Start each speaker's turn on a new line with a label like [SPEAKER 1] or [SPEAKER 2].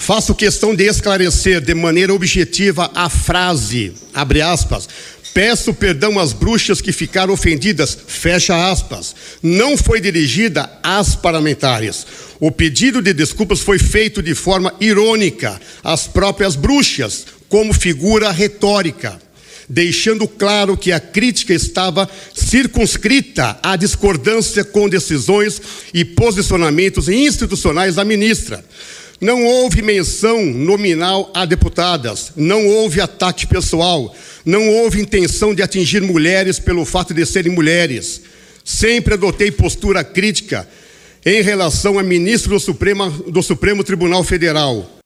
[SPEAKER 1] Faço questão de esclarecer de maneira objetiva a frase, abre aspas, peço perdão às bruxas que ficaram ofendidas, fecha aspas, não foi dirigida às parlamentares. O pedido de desculpas foi feito de forma irônica às próprias bruxas, como figura retórica, deixando claro que a crítica estava circunscrita à discordância com decisões e posicionamentos institucionais da ministra. Não houve menção nominal a deputadas, não houve ataque pessoal, não houve intenção de atingir mulheres pelo fato de serem mulheres. Sempre adotei postura crítica em relação a ministro do Supremo Tribunal Federal.